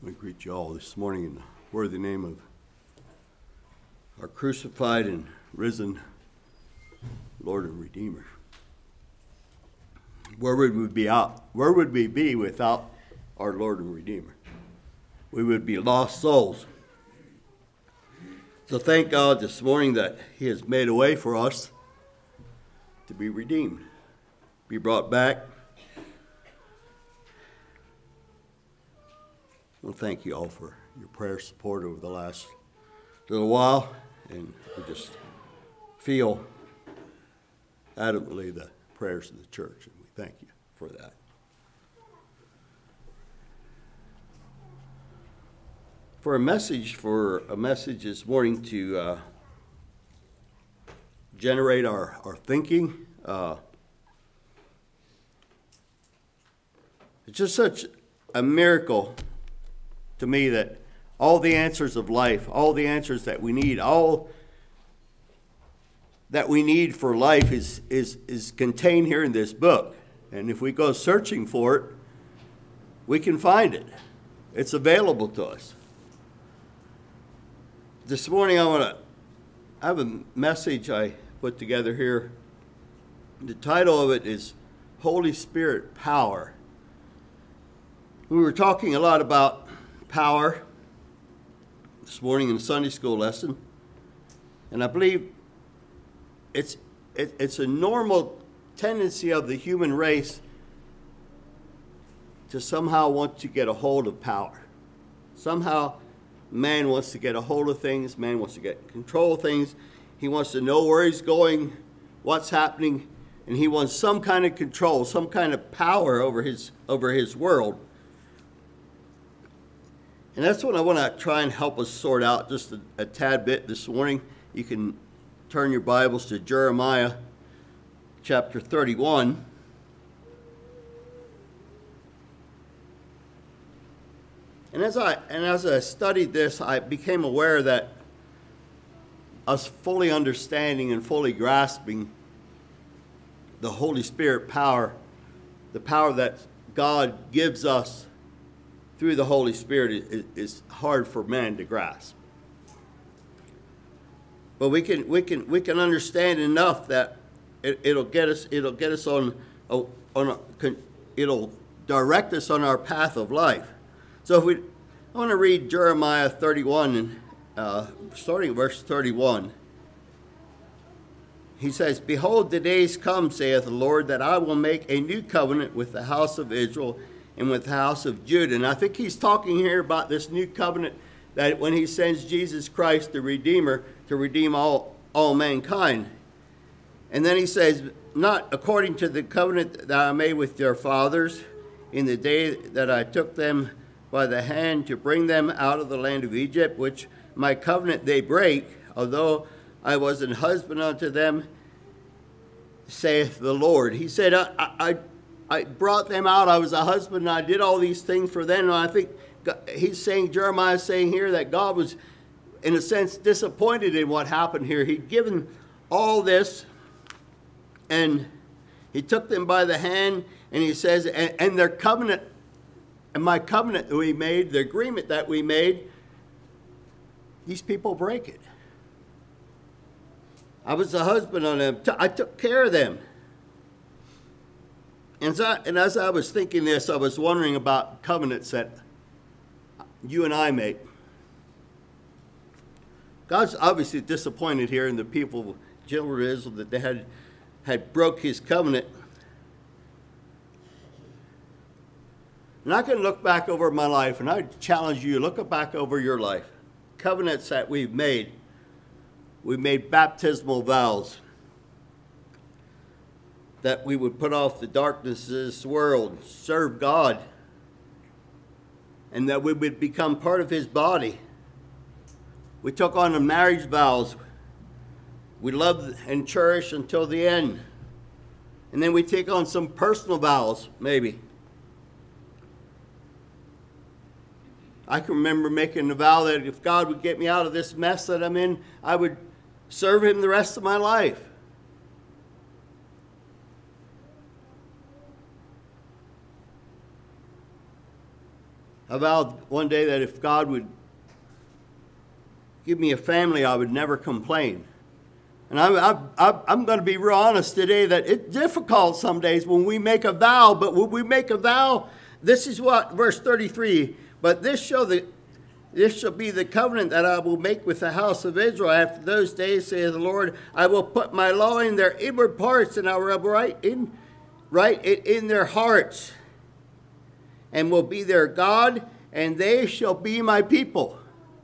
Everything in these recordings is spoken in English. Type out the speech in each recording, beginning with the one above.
We greet you all this morning in the worthy name of our crucified and risen Lord and Redeemer. Where would we be without our Lord and Redeemer? We would be lost souls. So thank God this morning that He has made a way for us to be redeemed, be brought back. Well, thank you all for your prayer support over the last little while, and we just feel adamantly the prayers of the church, and we thank you for that. For a message this morning to generate our thinking. It's just such a miracle to me that all the answers of life, all the answers that we need, all that we need for life is contained here in this book. And if we go searching for it, we can find it. It's available to us. This morning I have a message I put together here. The title of it is Holy Spirit Power. We were talking a lot about power this morning in the Sunday school lesson, and I believe it's a normal tendency of the human race to somehow want to get a hold of power. Somehow man wants to get a hold of things, man wants to get control of things, he wants to know where he's going, what's happening, and he wants some kind of control, some kind of power over his world. And that's what I want to try and help us sort out just a tad bit this morning. You can turn your Bibles to Jeremiah chapter 31. And as I studied this, I became aware that us fully understanding and fully grasping the Holy Spirit power, the power that God gives us through the Holy Spirit is hard for man to grasp. But we can understand enough that it'll direct us on our path of life. So I want to read Jeremiah 31 and starting at verse 31. He says, "Behold, the days come, saith the Lord, that I will make a new covenant with the house of Israel and with the house of Judah." And I think he's talking here about this new covenant that when he sends Jesus Christ, the Redeemer, to redeem all mankind. And then he says, "Not according to the covenant that I made with their fathers in the day that I took them by the hand to bring them out of the land of Egypt, which my covenant they break, although I was an husband unto them, saith the Lord." He said, I brought them out. I was a husband, and I did all these things for them. And I think Jeremiah is saying here that God was, in a sense, disappointed in what happened here. He'd given all this, and he took them by the hand, and he says, and their covenant, and my covenant that we made, the agreement that we made, these people break it. I was a husband on them. I took care of them. And as I was thinking this, I was wondering about covenants that you and I make. God's obviously disappointed here in the people of children of Israel that they had broke his covenant. And I can look back over my life, and I challenge you, look back over your life. Covenants that we've made. We made baptismal vows that we would put off the darkness of this world, serve God, and that we would become part of his body. We took on the marriage vows. We love and cherish until the end. And then we take on some personal vows, maybe. I can remember making a vow that if God would get me out of this mess that I'm in, I would serve him the rest of my life. I vowed one day that if God would give me a family, I would never complain. And I'm going to be real honest today that it's difficult some days when we make a vow, but when we make a vow, this is what, verse 33, but this shall be the covenant that I will make with the house of Israel after those days, saith the Lord. I will put my law in their inward parts, and I will write it in their hearts, and will be their God, and they shall be my people.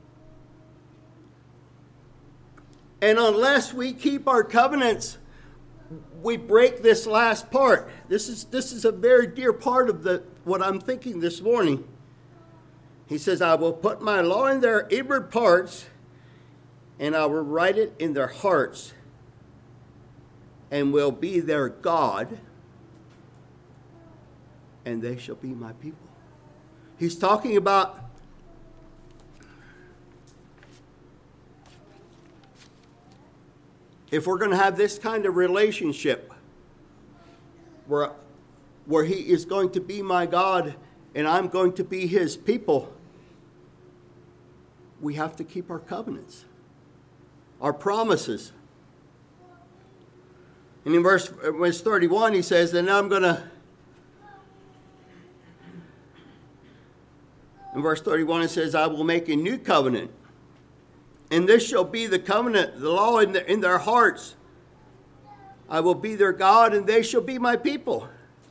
And unless we keep our covenants, we break this last part. This is a very dear part of what I'm thinking this morning. He says, I will put my law in their inward parts, and I will write it in their hearts, and will be their God, and they shall be my people. He's talking about if we're going to have this kind of relationship where he is going to be my God and I'm going to be his people, we have to keep our covenants, our promises. And in verse 31, he says, then I'm going to, in verse 31, it says, I will make a new covenant. And this shall be the covenant, the law in their hearts. I will be their God, and they shall be my people.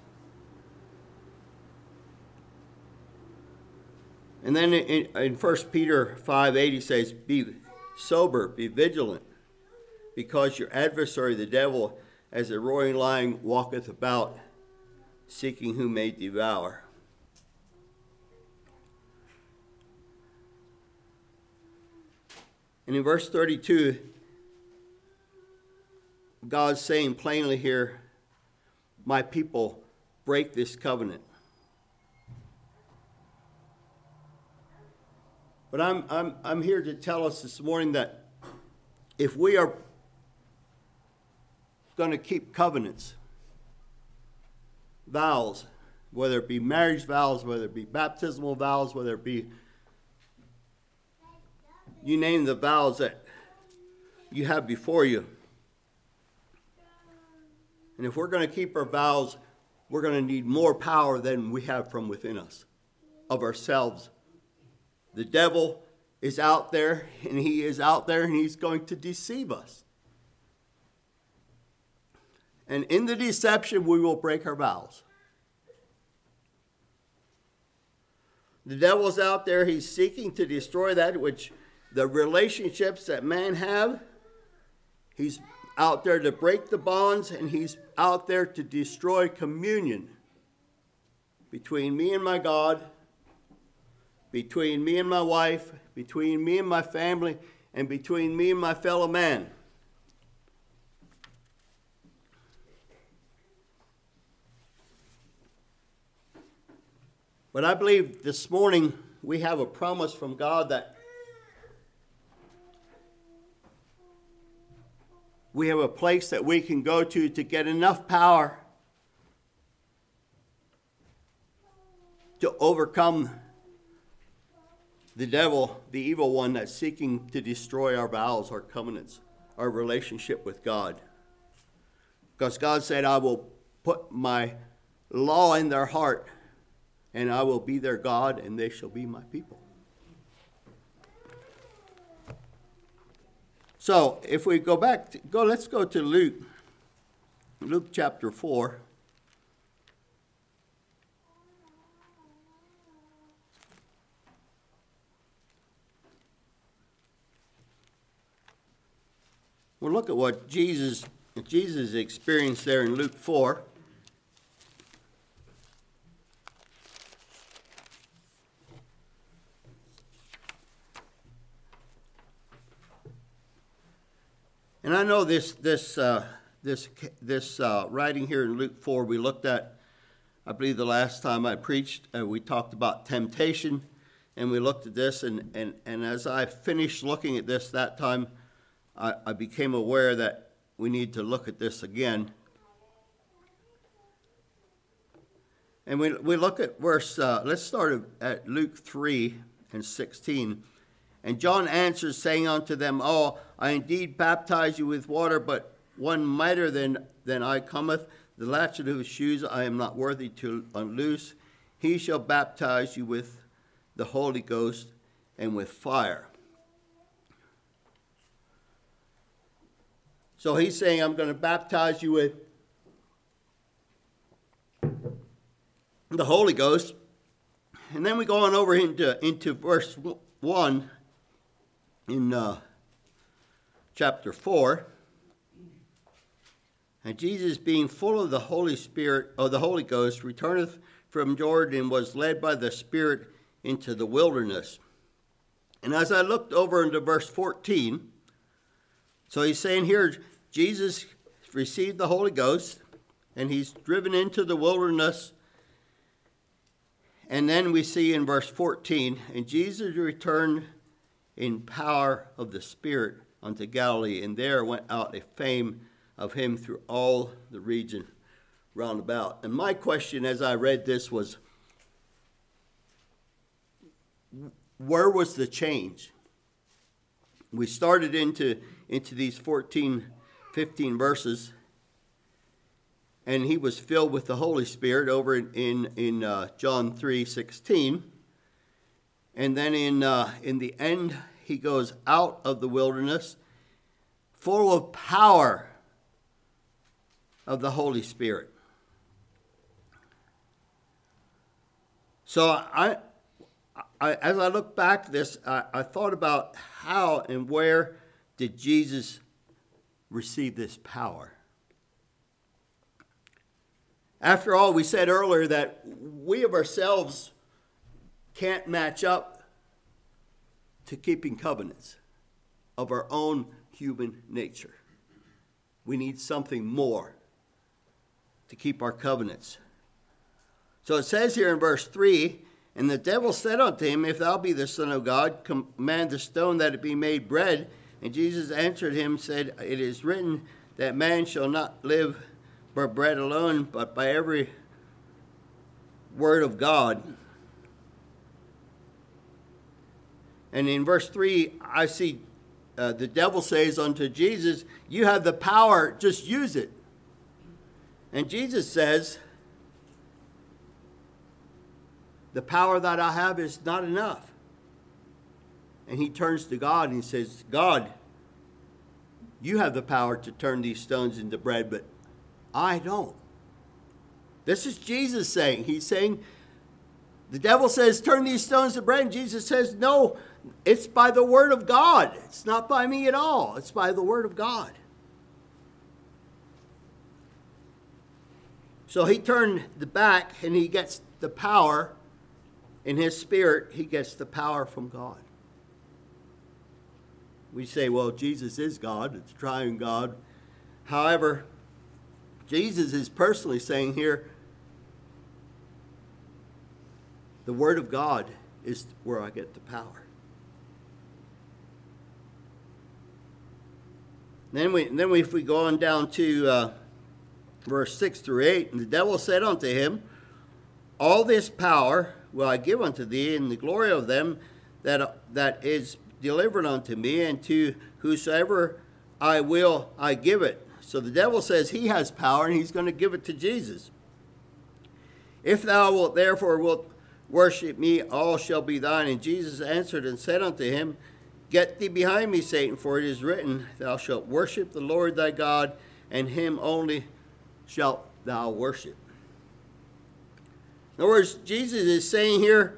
And then in 1 Peter 5:8, he says, be sober, be vigilant, because your adversary, the devil, as a roaring lion, walketh about, seeking whom may devour. And in verse 32, God's saying plainly here, my people break this covenant. But I'm here to tell us this morning that if we are going to keep covenants, vows, whether it be marriage vows, whether it be baptismal vows, whether it be you name the vows that you have before you. And if we're going to keep our vows, we're going to need more power than we have from within us, of ourselves. The devil is out there, and he is out there, and he's going to deceive us. And in the deception, we will break our vows. The devil's out there, he's seeking to destroy that which the relationships that man have. He's out there to break the bonds, and he's out there to destroy communion between me and my God, between me and my wife, between me and my family, and between me and my fellow man. But I believe this morning we have a promise from God that we have a place that we can go to get enough power to overcome the devil, the evil one that's seeking to destroy our vows, our covenants, our relationship with God. Because God said, I will put my law in their heart, and I will be their God, and they shall be my people. So if we go back, let's go to Luke chapter 4. We'll look at what Jesus experienced there in Luke 4. And I know this writing here in Luke 4 we looked at, I believe the last time I preached, we talked about temptation, and we looked at this, and as I finished looking at this that time, I became aware that we need to look at this again. And we look at verse, let's start at Luke 3:16. And John answers, saying unto them all, I indeed baptize you with water, but one mightier than I cometh, the latchet of his shoes I am not worthy to unloose. He shall baptize you with the Holy Ghost and with fire. So he's saying, I'm going to baptize you with the Holy Ghost. And then we go on over into verse 1 in chapter 4. And Jesus, being full of the Holy Spirit, or the Holy Ghost, returneth from Jordan and was led by the Spirit into the wilderness. And as I looked over into verse 14, so he's saying here, Jesus received the Holy Ghost, and he's driven into the wilderness. And then we see in verse 14, and Jesus returned in power of the Spirit unto Galilee, and there went out a fame of him through all the region round about. And my question as I read this was, where was the change? We started into these 14, 15 verses, and he was filled with the Holy Spirit over in John 3:16. And then in the end, he goes out of the wilderness full of power of the Holy Spirit. So as I look back at this, I thought about how and where did Jesus receive this power? After all, we said earlier that we of ourselves can't match up to keeping covenants of our own human nature. We need something more to keep our covenants. So it says here in verse 3, and the devil said unto him, If thou be the Son of God, command the stone that it be made bread. And Jesus answered him, said, It is written that man shall not live by bread alone, but by every word of God. And in verse 3, I see the devil says unto Jesus, You have the power, just use it. And Jesus says, the power that I have is not enough. And he turns to God and he says, God, you have the power to turn these stones into bread, but I don't. This is Jesus saying. He's saying, the devil says, turn these stones to bread. And Jesus says, no, it's by the word of God. It's not by me at all. It's by the word of God. So he turned the back and he gets the power in his spirit. He gets the power from God. We say, well, Jesus is God. It's triune God. However, Jesus is personally saying here, the word of God is where I get the power. Then if we go on down to verse 6 through 8, and the devil said unto him, All this power will I give unto thee, and the glory of them that is delivered unto me, and to whosoever I will, I give it. So the devil says he has power, and he's going to give it to Jesus. If thou wilt therefore worship me, all shall be thine. And Jesus answered and said unto him, Get thee behind me, Satan, for it is written, Thou shalt worship the Lord thy God, and him only shalt thou worship. In other words, Jesus is saying here,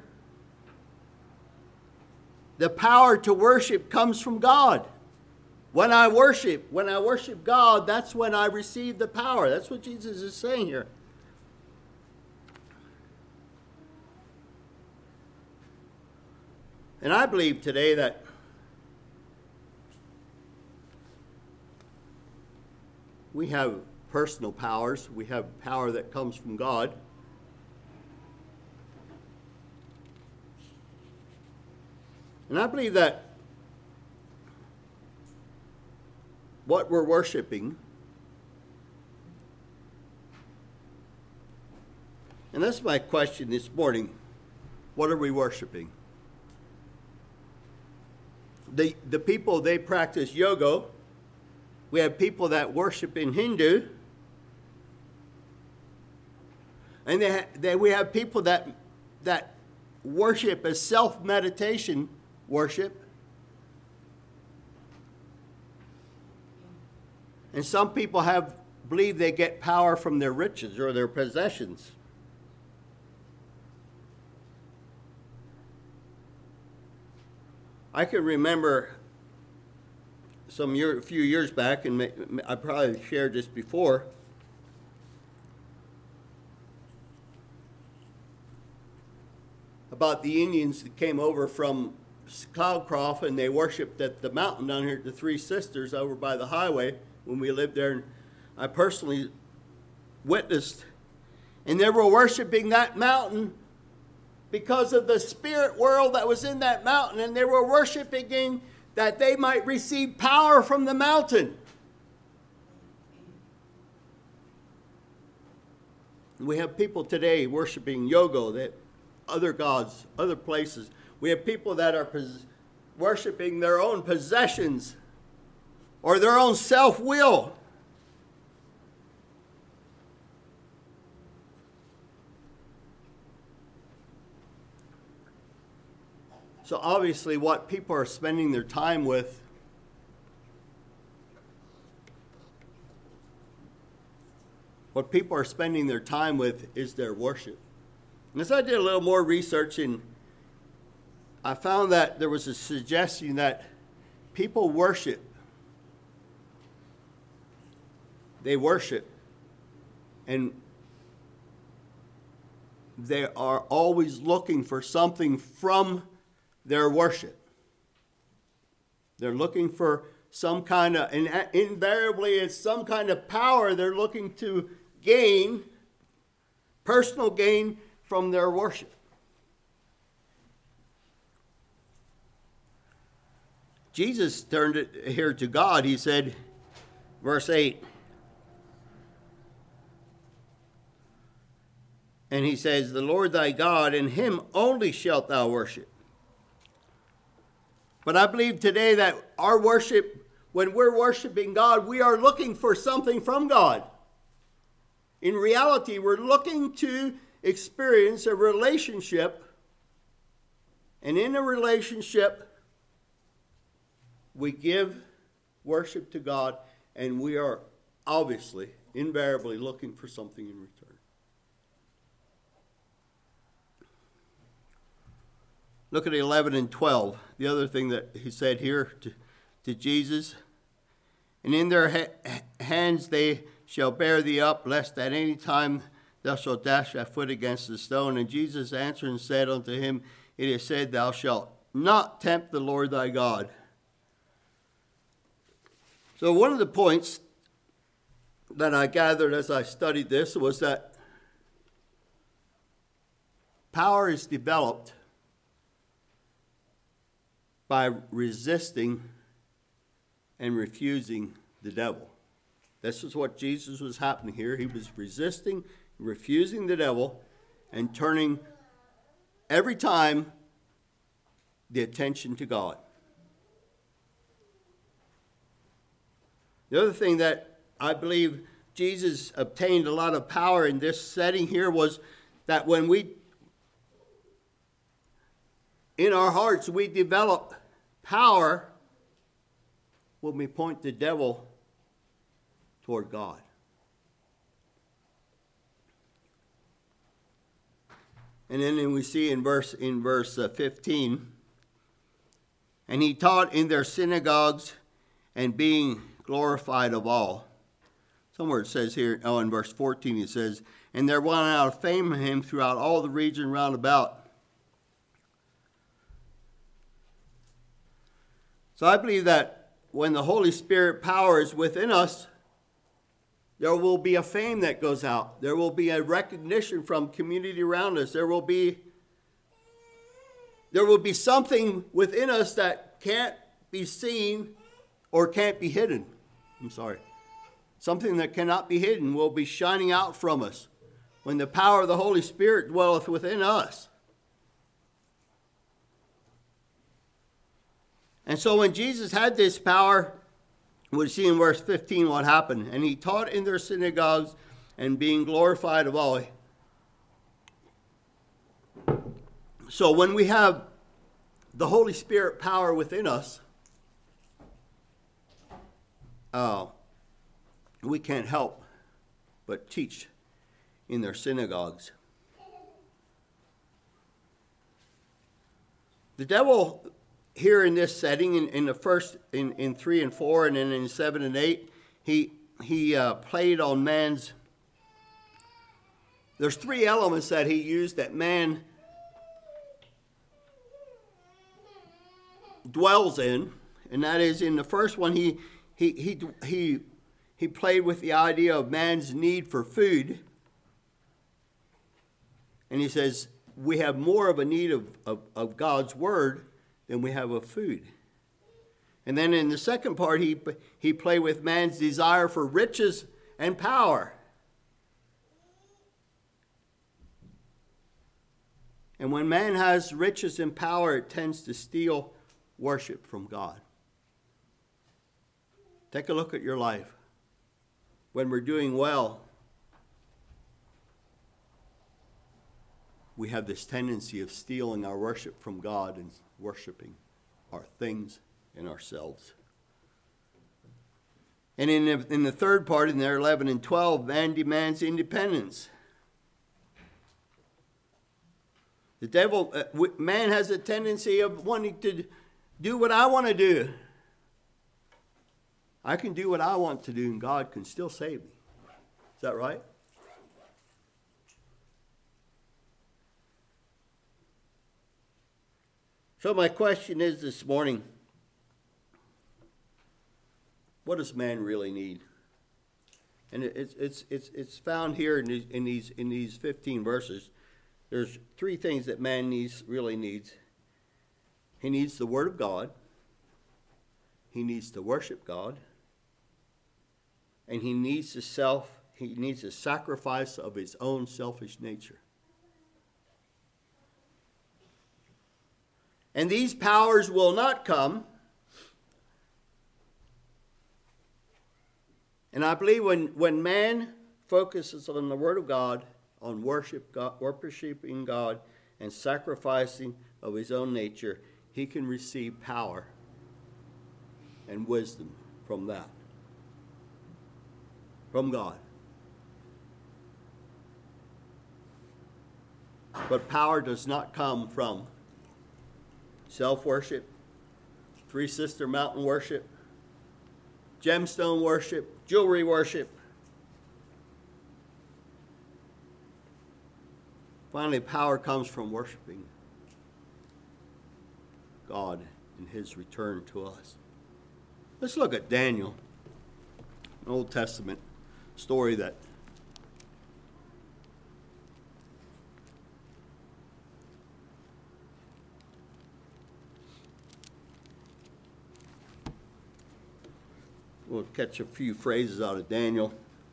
the power to worship comes from God. When I worship God, that's when I receive the power. That's what Jesus is saying here. And I believe today that we have personal powers. We have power that comes from God. And I believe that what we're worshiping, and And that's my question this morning. What are we worshiping? The people, they practice yoga. We have people that worship in Hindu. And we have people that worship as self-meditation worship. And some people believe they get power from their riches or their possessions. I can remember a few years back, and I probably shared this before, about the Indians that came over from Cloudcroft, and they worshipped at the mountain down here at the Three Sisters over by the highway when we lived there. And I personally witnessed, and they were worshiping that mountain because of the spirit world that was in that mountain, and they were worshiping that they might receive power from the mountain. We have people today worshiping yoga, that other gods, other places. We have people that are worshiping their own possessions or their own self-will. So obviously what people are spending their time with is their worship. And so I did a little more research, and I found that there was a suggestion that people worship. They worship, and they are always looking for something from their worship. They're looking for some kind of, and invariably it's some kind of power they're looking to gain, personal gain from their worship. Jesus turned it here to God. He said, verse 8, and he says, the Lord thy God, and him only shalt thou worship. But I believe today that our worship, when we're worshiping God, we are looking for something from God. In reality, we're looking to experience a relationship, and in a relationship, we give worship to God, and we are obviously, invariably looking for something in return. Look at 11 and 12. The other thing that he said here to Jesus. And in their hands they shall bear thee up, lest at any time thou shalt dash thy foot against the stone. And Jesus answered and said unto him, it is said, thou shalt not tempt the Lord thy God. So one of the points that I gathered as I studied this was that power is developed by resisting and refusing the devil. This is what Jesus was happening here. He was resisting, refusing the devil, and turning every time the attention to God. The other thing that I believe Jesus obtained a lot of power in this setting here was that when in our hearts, we develop power when we point the devil toward God. And then we see in verse 15, and he taught in their synagogues and being glorified of all. Somewhere it says here, in verse 14 it says, and there went out fame of him throughout all the region round about. So I believe that when the Holy Spirit power is within us, there will be a fame that goes out. There will be a recognition from community around us. There will be something within us that can't be seen or can't be hidden. Something that cannot be hidden will be shining out from us. when the power of the Holy Spirit dwelleth within us. And so when Jesus had this power, we see in verse 15 what happened. And he taught in their synagogues and being glorified of all. So when we have the Holy Spirit power within us, we can't help but teach in their synagogues. The devil here in this setting, in the first, in 3 and 4, and then in 7 and 8, he played on man's. There's 3 elements that he used that man dwells in, and that is in the first one he played with the idea of man's need for food, and he says we have more of a need of God's word than we have of food. And then in the second part he played with man's desire for riches and power. And when man has riches and power, it tends to steal worship from God. Take a look at your life. When we're doing well, we have this tendency of stealing our worship from God and worshiping our things and ourselves. And in the third part, in there 11 and 12, man demands independence. The devil, man has a tendency of wanting to do what I want to do. I can do what I want to do, and God can still save me. Is that right? So my question is this morning, what does man really need? And it's found here in these 15 verses. There's 3 things that man really needs. He needs the Word of God. He needs to worship God. And he needs a sacrifice of his own selfish nature. And these powers will not come. And I believe when man focuses on the Word of God, on worshiping God, and sacrificing of his own nature, he can receive power and wisdom from that. From God. But power does not come from self-worship, Three Sister Mountain worship, gemstone worship, jewelry worship. Finally, power comes from worshiping God in his return to us. Let's look at Daniel, an Old Testament story that we'll catch a few phrases out of Daniel.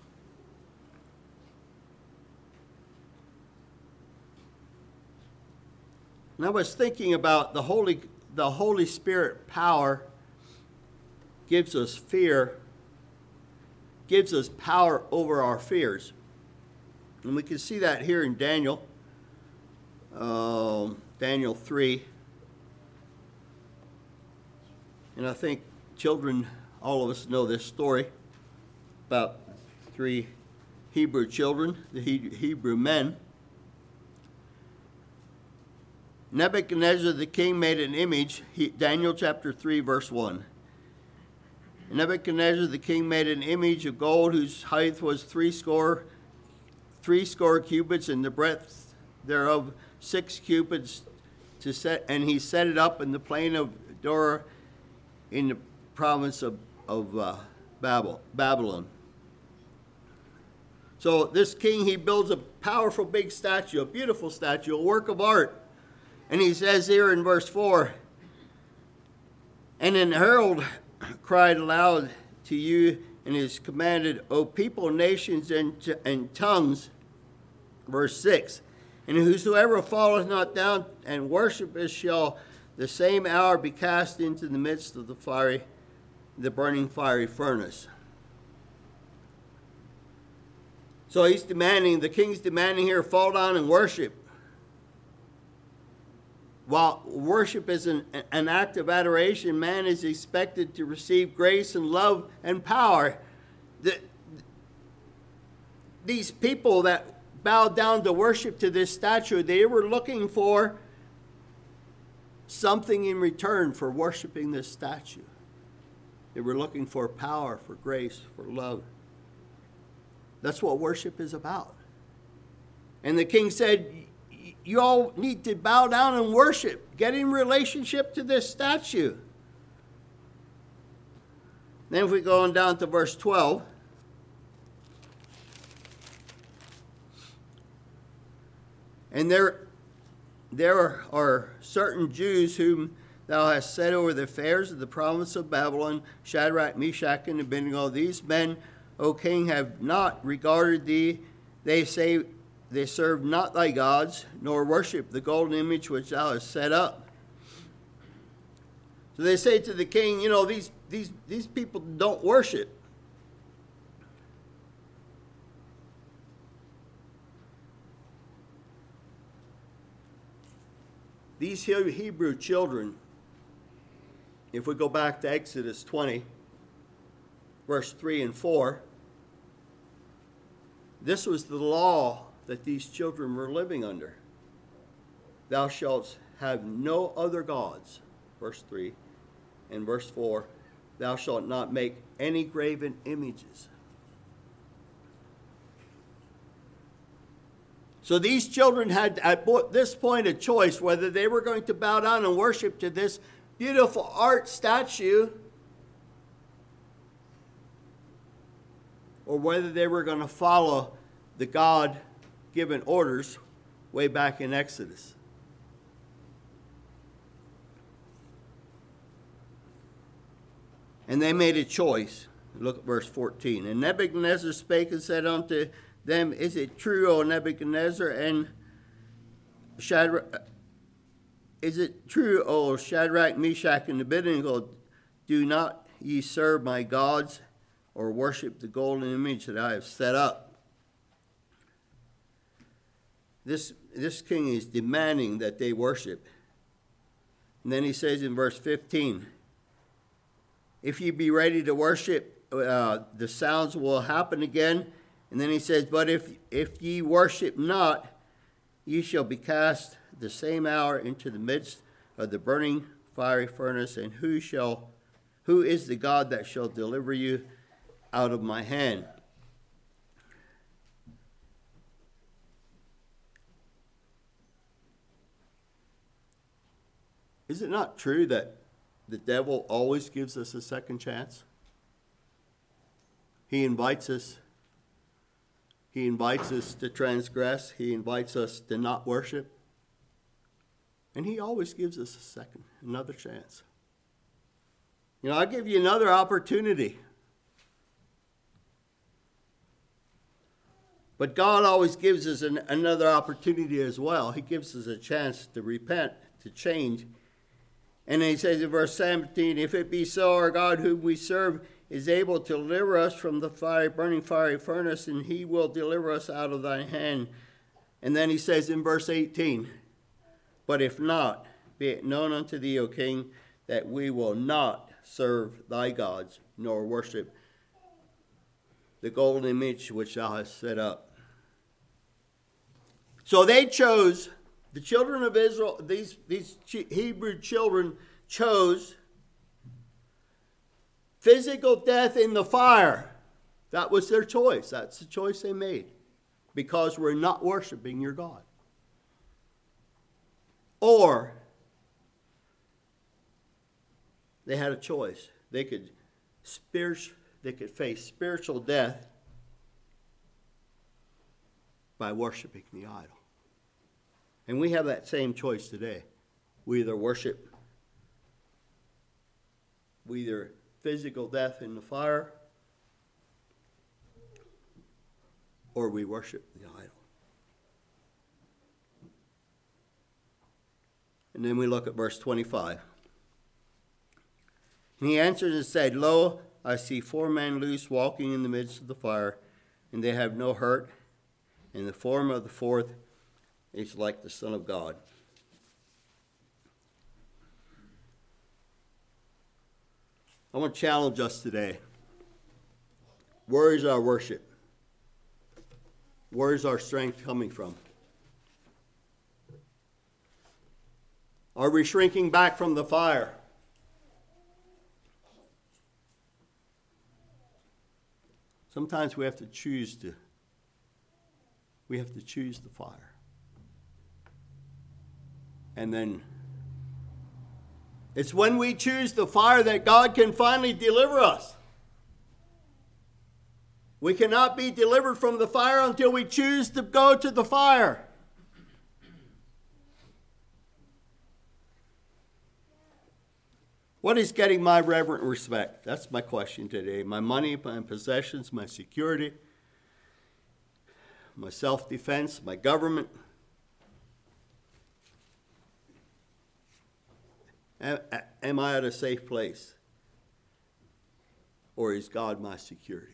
And I was thinking about the Holy Spirit power gives us fear, gives us power over our fears. And we can see that here in Daniel, Daniel 3. And I think children, all of us know this story about 3 Hebrew children, the Hebrew men. Nebuchadnezzar the king made an image, Daniel chapter 3, verse 1. Nebuchadnezzar the king made an image of gold whose height was threescore cubits, and the breadth thereof 6 cubits, and he set it up in the plain of Dura in the province of Babylon. So this king, he builds a powerful big statue, a beautiful statue, a work of art. And he says here in verse 4, and an herald cried aloud to you and is commanded, O people, nations, and tongues, Verse 6, and whosoever falleth not down and worshipeth shall the same hour be cast into the midst of the burning fiery furnace. So the king's demanding here, fall down and worship. While worship is an act of adoration, man is expected to receive grace and love and power. These people that bowed down to worship to this statue, they were looking for something in return for worshiping this statue. They were looking for power, for grace, for love. That's what worship is about. And the king said, you all need to bow down and worship. Get in relationship to this statue. Then if we go on down to verse 12. And there are certain Jews whom thou hast set over the affairs of the province of Babylon, Shadrach, Meshach, and Abednego. These men, O king, have not regarded thee. They say they serve not thy gods, nor worship the golden image which thou hast set up. So they say to the king, these people don't worship. These Hebrew children, if we go back to Exodus 20, verse 3 and 4, this was the law that these children were living under. Thou shalt have no other gods, verse 3, and verse 4, thou shalt not make any graven images. So these children had at this point a choice whether they were going to bow down and worship to this beautiful art statue or whether they were going to follow the God-given orders way back in Exodus. And they made a choice. Look at verse 14. And Nebuchadnezzar spake and said unto them, is it true, O Nebuchadnezzar and Shadrach? Is it true, O Shadrach, Meshach, and Abednego? Do not ye serve my gods, or worship the golden image that I have set up? This king is demanding that they worship. And then he says in verse 15, if ye be ready to worship, the sounds will happen again. And then he says, but if ye worship not, ye shall be cast the same hour into the midst of the burning fiery furnace. And who is the God that shall deliver you out of my hand? Is it not true that the devil always gives us a second chance? He invites us to transgress. He invites us to not worship. And he always gives us another chance. I'll give you another opportunity. But God always gives us another opportunity as well. He gives us a chance to repent, to change. And then he says in verse 17, if it be so, our God whom we serve is able to deliver us from the burning fiery furnace, and he will deliver us out of thy hand. And then he says in verse 18, but if not, be it known unto thee, O king, that we will not serve thy gods, nor worship the golden image which thou hast set up. So they chose, the children of Israel, these Hebrew children chose physical death in the fire. That was their choice. That's the choice they made. Because we're not worshiping your God. Or they had a choice. They could face spiritual death by worshiping the idol. And we have that same choice today. We either worship physical death in the fire, or we worship the idol. And then we look at verse 25. And he answered and said, Lo, I see 4 men loose walking in the midst of the fire, and they have no hurt, and the form of the fourth is like the Son of God. I want to challenge us today. Where is our worship? Where is our strength coming from? Are we shrinking back from the fire? Sometimes we have to choose the fire. And then it's when we choose the fire that God can finally deliver us. We cannot be delivered from the fire until we choose to go to the fire. What is getting my reverent respect? That's my question today. My money, my possessions, my security, my self-defense, my government. Am I at a safe place? Or is God my security?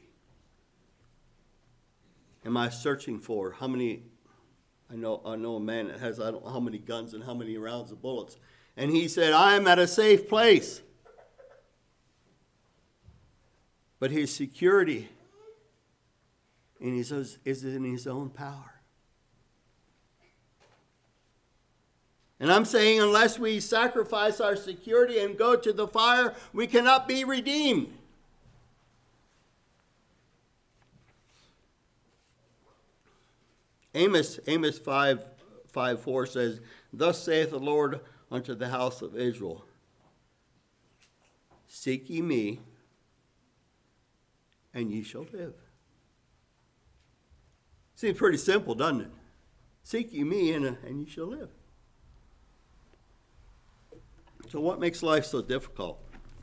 Am I searching for how many? I know a man that has I don't know how many guns and how many rounds of bullets. And he said, I am at a safe place. But his security is in his own power. And I'm saying unless we sacrifice our security and go to the fire, we cannot be redeemed. Amos 5:4 says, Thus saith the Lord unto the house of Israel, Seek ye me, and ye shall live. Seems pretty simple, doesn't it? Seek ye me, and ye shall live. So what makes life so difficult?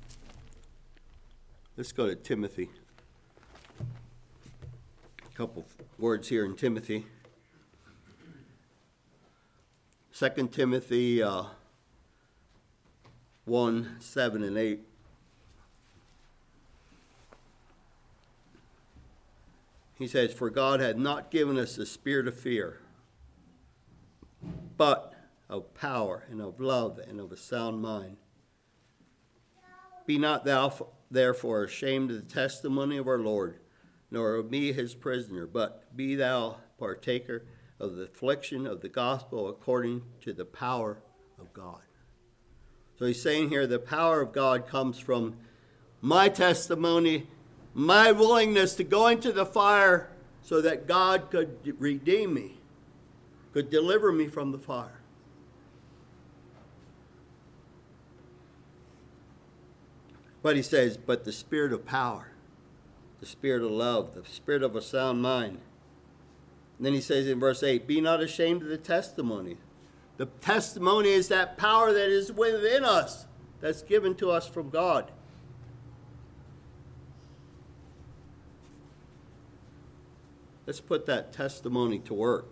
Let's go to Timothy. A couple words here in Timothy. 2 Timothy 1, 7 and 8. He says, For God hath not given us the spirit of fear, but of power and of love and of a sound mind. Be not thou therefore ashamed of the testimony of our Lord, nor of me his prisoner, but be thou partaker of the affliction of the gospel according to the power of God. So he's saying here the power of God comes from my testimony, my willingness to go into the fire so that God could redeem me, could deliver me from the fire. But he says, but the spirit of power, the spirit of love, the spirit of a sound mind. And then he says in verse 8, be not ashamed of the testimony. The testimony is that power that is within us, that's given to us from God. Let's put that testimony to work.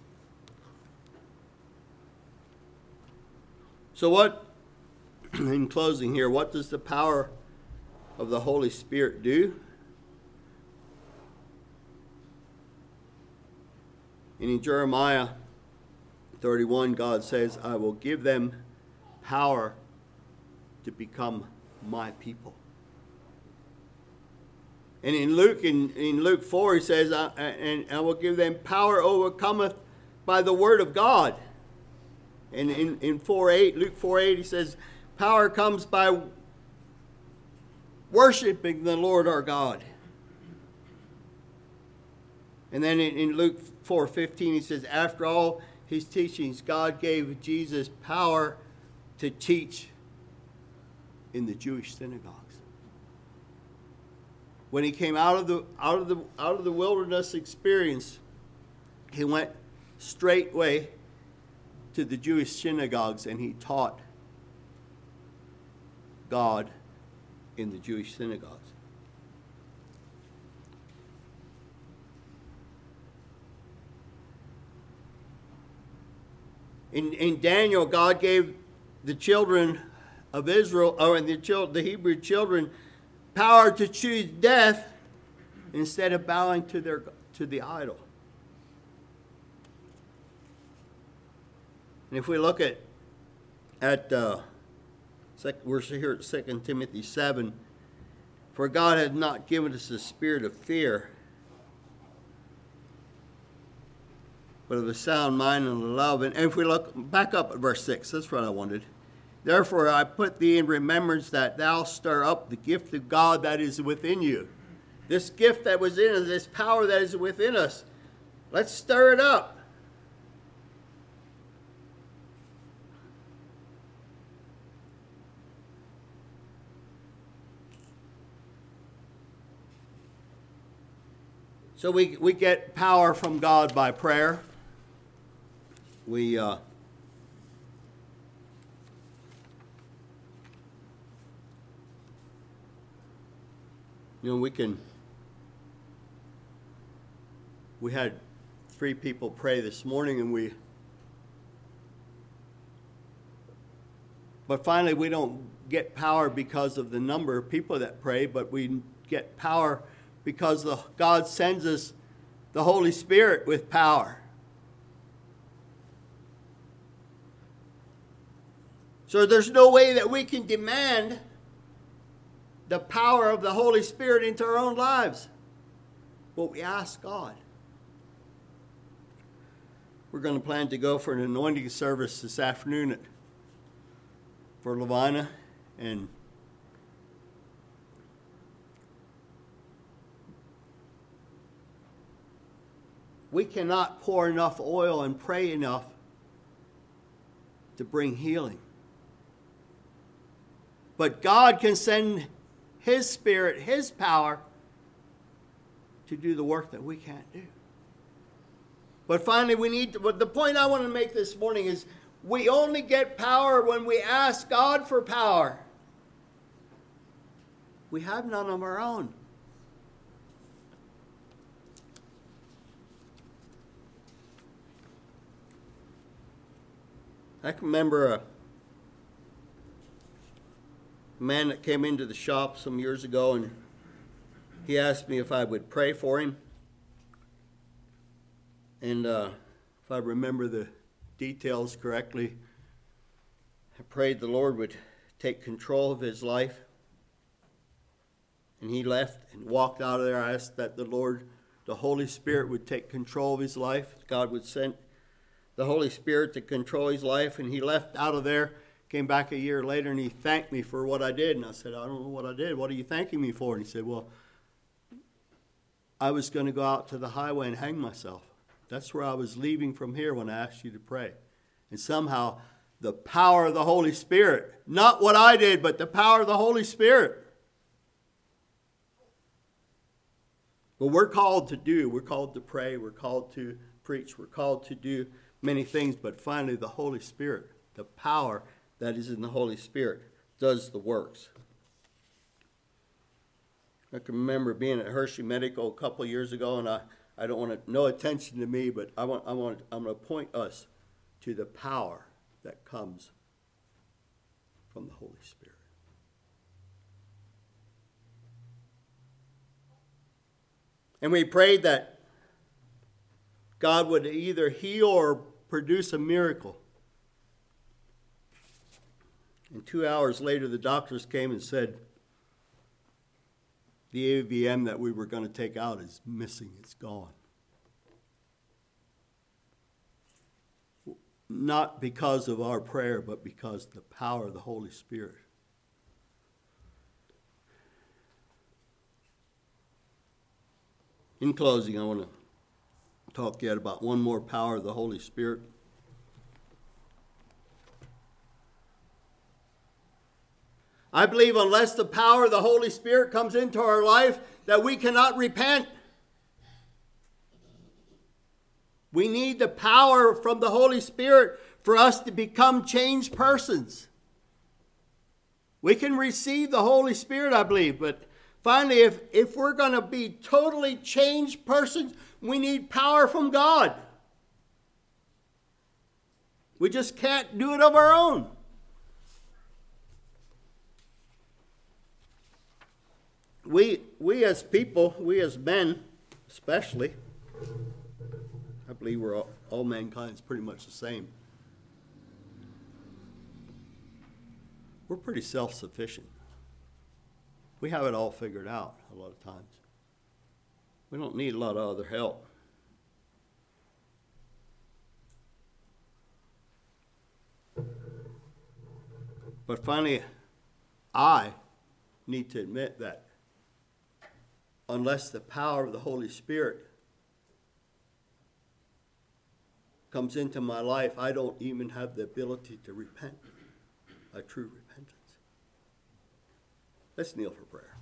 So what, in closing here, what does the power of the Holy Spirit do? And in Jeremiah 31, God says, I will give them power to become my people. And in Luke 4, he says, and I will give them power overcometh by the word of God. And in Luke 4:8, he says, power comes by worshiping the Lord our God. And then in Luke 4:15, he says, after all his teachings, God gave Jesus power to teach in the Jewish synagogues. When he came out of the wilderness experience, he went straightway to the Jewish synagogues and he taught God in the Jewish synagogues. In Daniel, God gave the children of Israel, or the Hebrew children, power to choose death instead of bowing to the idol. And if we look at we're here at 2 Timothy 7, for God has not given us a spirit of fear, but of a sound mind and of love. And if we look back up at verse 6, that's what I wanted. Therefore I put thee in remembrance that thou stir up the gift of God that is within you. This gift that was in us, this power that is within us, let's stir it up. So we get power from God by prayer. We had 3 people pray this morning, and but finally we don't get power because of the number of people that pray, but we get power because God sends us the Holy Spirit with power. So there's no way that we can demand the power of the Holy Spirit into our own lives. But we ask God. We're going to plan to go for an anointing service this afternoon for Lavina, and we cannot pour enough oil and pray enough to bring healing. But God can send His Spirit, His power, to do the work that we can't do. But finally, the point I want to make this morning is we only get power when we ask God for power. We have none of our own. I can remember a man that came into the shop some years ago, and he asked me if I would pray for him. And if I remember the details correctly, I prayed the Lord would take control of his life. And he left and walked out of there. I asked that the Holy Spirit would take control of his life. God would send the Holy Spirit to control his life, and he left out of there, came back a year later, and he thanked me for what I did. And I said, I don't know what I did. What are you thanking me for? And he said, well, I was going to go out to the highway and hang myself. That's where I was leaving from here when I asked you to pray. And somehow the power of the Holy Spirit, not what I did, but the power of the Holy Spirit. But we're called to pray, we're called to preach, we're called to do many things, but finally the Holy Spirit, the power that is in the Holy Spirit, does the works. I can remember being at Hershey Medical a couple of years ago, and I don't want no attention to me, but I'm going to point us to the power that comes from the Holy Spirit. And we prayed that God would either heal or produce a miracle. And 2 hours later, the doctors came and said, the AVM that we were going to take out is missing. It's gone. Not because of our prayer, but because of the power of the Holy Spirit. In closing, I want to talk yet about one more power of the Holy Spirit. I believe unless the power of the Holy Spirit comes into our life, that we cannot repent. We need the power from the Holy Spirit for us to become changed persons. We can receive the Holy Spirit, I believe, but finally, if we're going to be totally changed persons, we need power from God. We just can't do it of our own. we as people, we as men especially, I believe we're all mankind is pretty much the same. We're pretty self-sufficient. We have it all figured out a lot of times. We don't need a lot of other help. But finally, I need to admit that unless the power of the Holy Spirit comes into my life, I don't even have the ability to repent, a true repentance. Let's kneel for prayer.